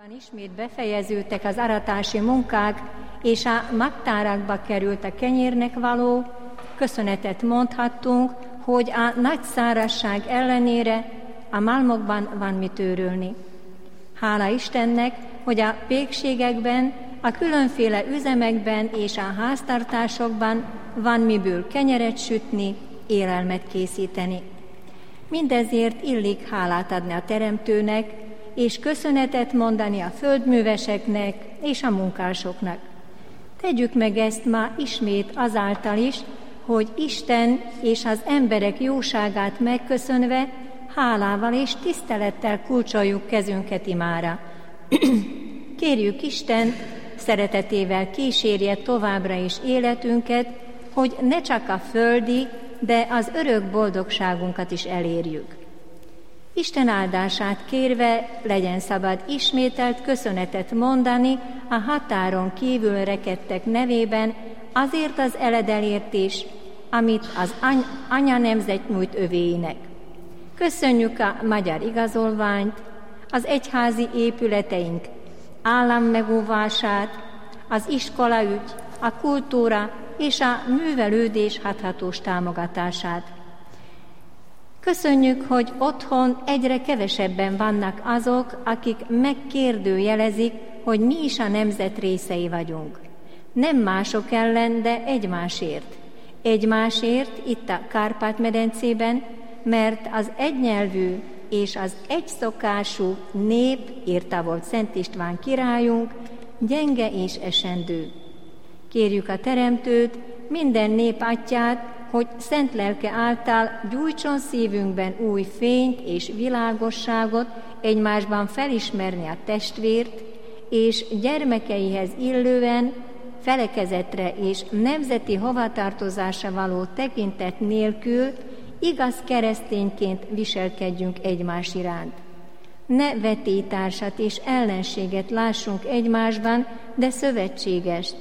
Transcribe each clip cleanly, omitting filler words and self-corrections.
Ismét befejeződtek az aratási munkák, és a magtárakba került a kenyérnek való. Köszönetet mondhattunk, hogy a nagy szárazság ellenére a malmokban van mit őrölni. Hála Istennek, hogy a pékségekben, a különféle üzemekben és a háztartásokban van miből kenyeret sütni, élelmet készíteni. Mindezért illik hálát adni a Teremtőnek, és köszönetet mondani a földműveseknek és a munkásoknak. Tegyük meg ezt ma ismét azáltal is, hogy Isten és az emberek jóságát megköszönve, hálával és tisztelettel kulcsoljuk kezünket imára. Kérjük Isten, szeretetével kísérje továbbra is életünket, hogy ne csak a földi, de az örök boldogságunkat is elérjük. Isten áldását kérve legyen szabad ismételt köszönetet mondani a határon kívül rekedtek nevében azért az eledelért is, amit az anya nemzet nyújt övéinek. Köszönjük a magyar igazolványt, az egyházi épületeink állammegóvását, az iskolaügy, a kultúra és a művelődés hathatós támogatását. Köszönjük, hogy otthon egyre kevesebben vannak azok, akik megkérdőjelezik, hogy mi is a nemzet részei vagyunk. Nem mások ellen, de egymásért. Egymásért itt a Kárpát-medencében, mert az egynyelvű és az egyszokású nép, írta volt Szent István királyunk, gyenge és esendő. Kérjük a Teremtőt, minden nép atyját, hogy szent lelke által gyújtson szívünkben új fényt és világosságot, egymásban felismerni a testvért, és gyermekeihez illően felekezetre és nemzeti hovatartozásra való tekintet nélkül igaz keresztényként viselkedjünk egymás iránt. Ne vetélytársat és ellenséget lássunk egymásban, de szövetségest.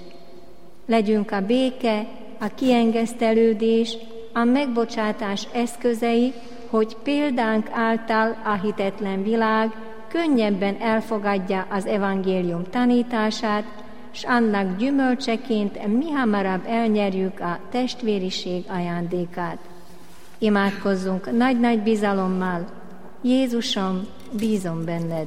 Legyünk a béke, a kiengesztelődés, a megbocsátás eszközei, hogy példánk által a hitetlen világ könnyebben elfogadja az evangélium tanítását, s annak gyümölcseként mihamarabb elnyerjük a testvériség ajándékát. Imádkozzunk nagy-nagy bizalommal. Jézusom, bízom benned.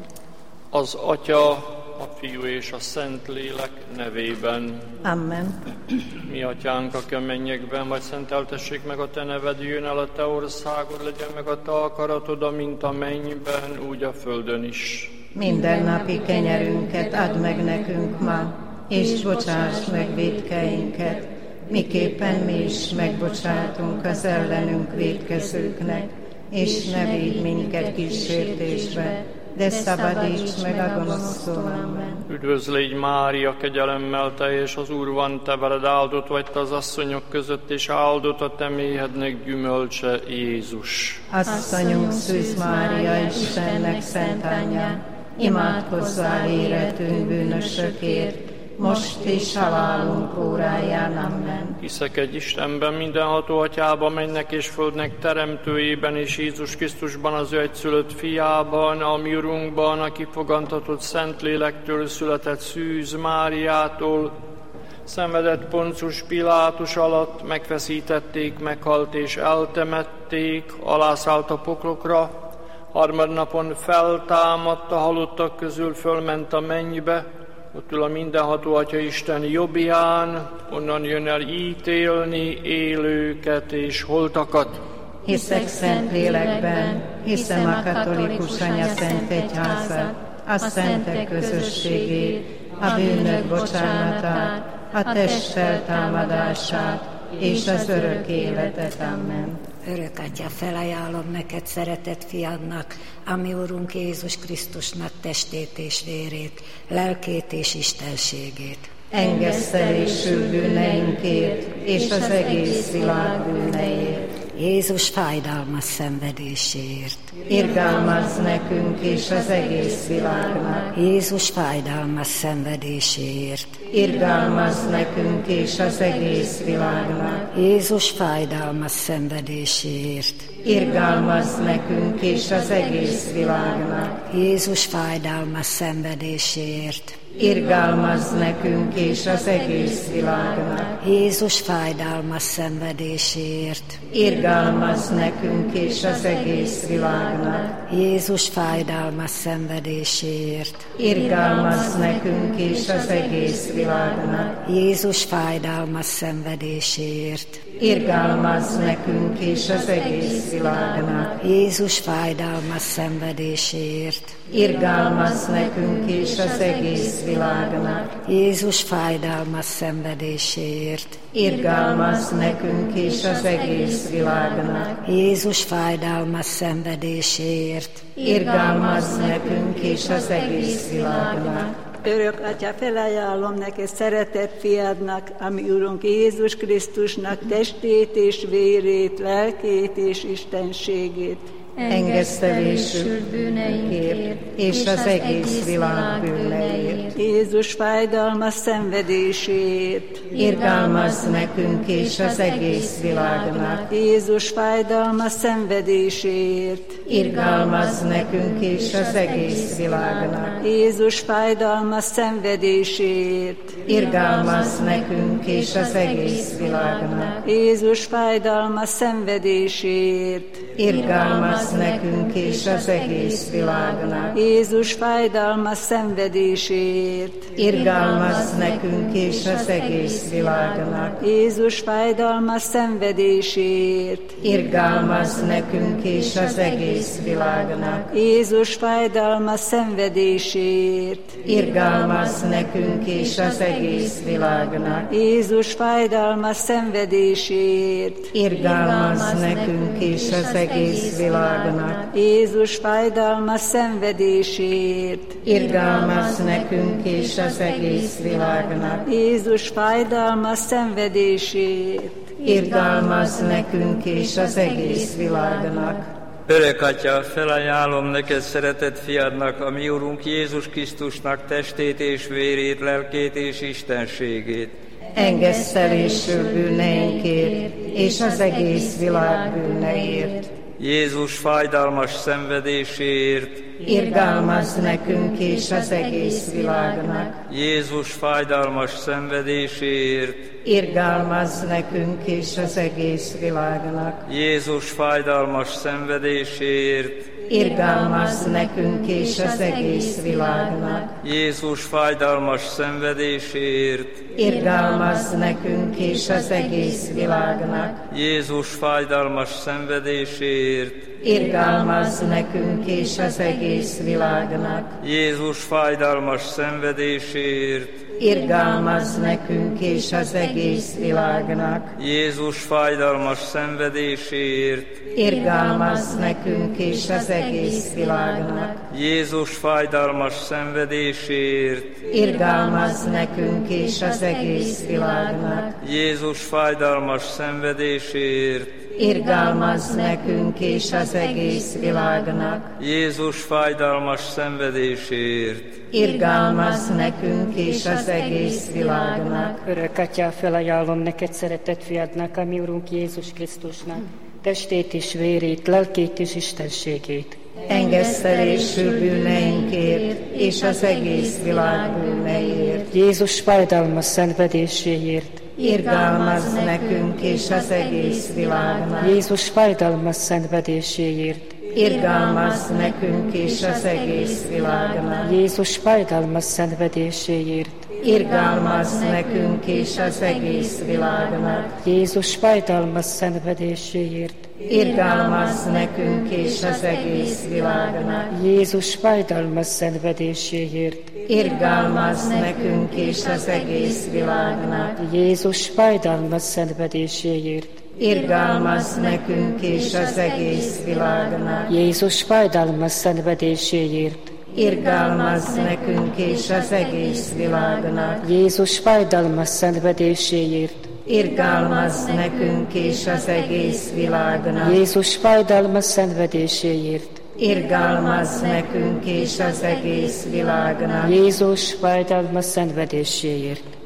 Az Atya, a Fiú és a Szentlélek nevében. Amen. Mi Atyánk, aki a mennyekben vagy, szenteltessék meg a Te neved, jöjjön el a Te országod, legyen meg a Te akaratod, amint a mennyben, úgy a földön is. Mindennapi kenyerünket add meg nekünk ma, és bocsáss meg vétkeinket, miképpen mi is megbocsátunk az ellenünk vétkezőknek, és ne védj minket kísértésbe, de szabadíts meg a gonosztól. Amen. Üdvözlégy Mária, kegyelemmel teljes, az Úr van te veled, áldott vagy te az asszonyok között, és áldott a te méhednek gyümölcse, Jézus. Asszonyunk Szűz Mária, Istennek szent anyja, imádkozzál éretünk bűnösökért, most és halálunk óráján. Amen. Hiszek egy Istenben, mindenható Atyában, mennek és földnek teremtőjében, és Jézus Krisztusban, az ő egyszülött fiában, a mi Urunkban, aki fogantatott Szentlélektől született Szűz Máriától, szenvedett Poncius Pilátus alatt, megfeszítették, meghalt és eltemették, alászállt a poklokra, harmadnapon feltámadt, a halottak közül fölment a mennybe, ott ül a mindenható Atya Isten jobbján, onnan jön el ítélni élőket és holtakat. Hiszek szent lélekben, hiszem a katolikus anya szent egyházat, a szentek közösségét, a bűnök bocsánatát, a test feltámadását és az örök életet. Amen. Örök Atya, felajánlom neked szeretett fiadnak, a mi Urunk Jézus Krisztusnak testét és vérét, lelkét és istenségét. Engesztelésül bűneinkért és az egész világ bűneiért. Jézus fájdalmas szenvedéséért. Irgalmazz nekünk és az egész világnak. Jézus fájdalmas szenvedéséért. Irgalmazz nekünk és az egész világnak. Jézus fájdalmas szenvedéséért. irgalmazz nekünk és az egész világnak. Jézus fájdalmas szenvedéséért, irgalmazz nekünk és az egész világnak. Jézus fájdalmas szenvedéséért, irgalmazz nekünk és az egész világnak. Jézus fájdalmas szenvedéséért, irgalmazz nekünk és az egész világnak. Jézus fájdalmas szenvedéséért, irgalmazz nekünk és az egész világnak. Jézus fájdalmas szenvedéséért, irgalmazz nekünk és az egész világnak. Jézus fájdalmas szenvedéséért, irgalmazz nekünk és az egész világnak. Jézus fájdalmas szenvedéséért, irgalmazz nekünk és az egész világnak. Örök Atya, felajánlom neked szeretett fiadnak, ami Urunk Jézus Krisztusnak testét és vérét, lelkét és istenségét. engesztelésül bűneinkért, és az egész világ bűneiért. Jézus fájdalmas szenvedéséért, irgalmazz nekünk és az egész világnak. Jézus fájdalmas szenvedéséért, irgalmazz nekünk és az egész világnak. Jézus fájdalmas szenvedéséért, irgalmazz nekünk és az egész világnak. Jézus fájdalmas szenvedéséért, irgalmazz nekünk és az egész világnak. Jézus fájdalmas szenvedéséért, irgalmazz nekünk és az egész világnak. Jézus fájdalmas szenvedéséért, irgalmazz nekünk és az egész világnak. Jézus fájdalmas szenvedéséért, irgalmazz nekünk és az egész világnak. Jézus fájdalmas szenvedéséért, irgalmazz nekünk és az egész világnak. Jézus fájdalmas szenvedéséért, irgalmazz nekünk és az egész világnak. Jézus fájdalmas szenvedéséért, irgalmazz nekünk és az egész világnak. Örök Atya, felajánlom neked szeretett fiadnak, a mi Urunk Jézus Krisztusnak testét és vérét, lelkét és istenségét. Engesztelésül bűneinkért és az egész világ bűneiért. Jézus fájdalmas szenvedéséért, irgalmazz nekünk és az egész világnak. Jézus fájdalmas szenvedéséért, irgalmazz nekünk és az egész világnak. Jézus fájdalmas szenvedéséért, irgalmazz nekünk és az egész világnak. Jézus fájdalmas szenvedéséért, irgalmazz nekünk és az egész világnak. Jézus fájdalmas szenvedéséért, irgalmazz nekünk és az egész világnak. Jézus fájdalmas szenvedéséért, irgalmazz nekünk és az egész világnak. Jézus fájdalmas szenvedéséért, irgalmazz nekünk és az egész világnak. Jézus fájdalmas szenvedéséért, irgalmazz nekünk és az egész világnak. Jézus fájdalmas szenvedéséért, irgalmazz nekünk és az egész világnak. Jézus fájdalmas szenvedéséért, irgalmazz nekünk és az egész világnak. Örök Atya, felajánlom neked szeretett fiadnak, a mi Urunk Jézus Krisztusnak, testét és vérét, lelkét és istenségét. Engesztelésül bűneinkért és az egész világ bűneiért. Jézus fájdalmas szenvedéséért, irgalmazz nekünk és az egész világnak. Jézus fájdalmas szenvedéséért, irgalmazz nekünk és az egész világnak. Jézus fájdalmas szenvedéséért, irgalmazz nekünk és az egész világnak. Jézus fájdalmas szenvedéséért, irgalmazz nekünk és az egész világnak. Jézus fájdalmas szenvedéséért, irgalmazz nekünk és az egész világnak. Jézus fájdalmas szenvedéséért, irgalmazz nekünk és az egész világnak. Jézus fájdalmas szenvedéséért, irgalmazz nekünk és az egész világnak. Jézus fájdalmas szenvedéséért, irgalmazz nekünk és az egész világnak. Jézus fájdalmas szenvedéséért, irgalmazz nekünk és az egész világnak. Jézus fájdalmas szenvedéséért,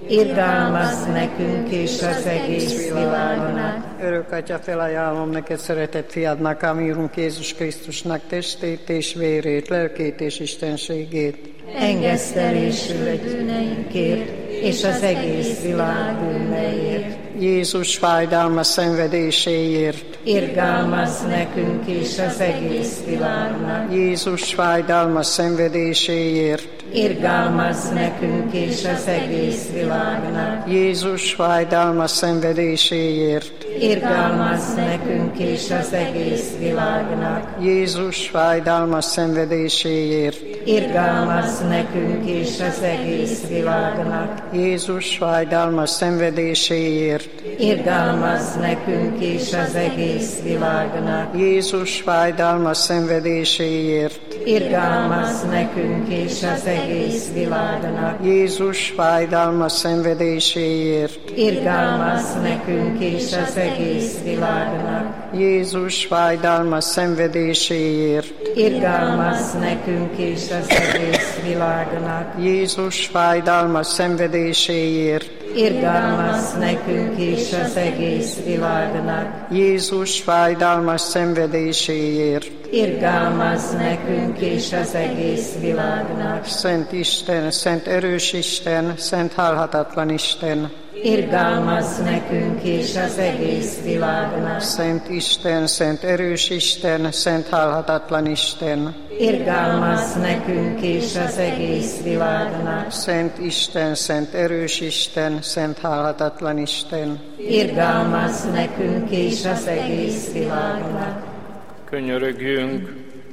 irgalmazz nekünk és az egész világnak. Örök Atya, felajánlom neked szeretett fiadnak, a mi Urunk Jézus Krisztusnak testét és vérét, lelkét és istenségét. Engesztelésül egy bűneinkért és az egész világ bűneiért. Jézus fájdalma szenvedéséért. Irgalmazz nekünk és az egész világnak. Jézus fájdalma szenvedéséért. Irgalmazz nekünk és az egész világnak. Jézus fájdalma szenvedéséért. Irgalmazz nekünk és az egész világnak. Jézus fájdalma szenvedéséért. Irgalmazz nekünk és az egész világnak. Jézus fájdalma szenvedéséért. Irgalmazz nekünk és az egész világnak. Jézus fájdalma szenvedéséért. Irgalmazz nekünk és az egész világnak. Jézus fájdalma szenvedéséért. Irgalmazz nekünk és az egész világnak. Jézus fájdalma szenvedéséért. Irgalmazz nekünk és az egész világnak. Jézus fájdalma szenvedéséért. Irgalmazz nekünk és az egész világnak. Jézus fájdalmas szenvedéséért. Irgalmazz nekünk és az egész világnak. Szent Isten, szent erős Isten, szent halhatatlan Isten. Irgalmazz nekünk és az egész világnak. Szent Isten, szent erős Isten, szent halhatatlan Isten. Irgalmazz nekünk és az egész világnak. Szent Isten, szent erős Isten, szent halhatatlan Isten. Irgalmazz nekünk és az egész világnak. Könyörögjünk!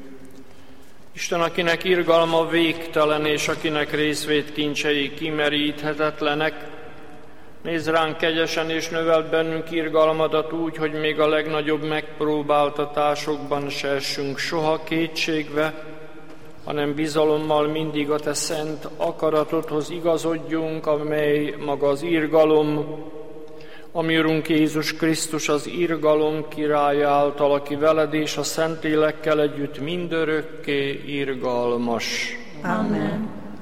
Isten, akinek irgalma végtelen, és akinek részvét kincsei kimeríthetetlenek, nézz ránk kegyesen, és növeld bennünk irgalmadat úgy, hogy még a legnagyobb megpróbáltatásokban se essünk soha kétségbe, hanem bizalommal mindig a te szent akaratodhoz igazodjunk, amely maga az irgalom, ami Urunk Jézus Krisztus az irgalom királya által, aki veled és a Szentlélekkel együtt mindörökké irgalmas. Amen.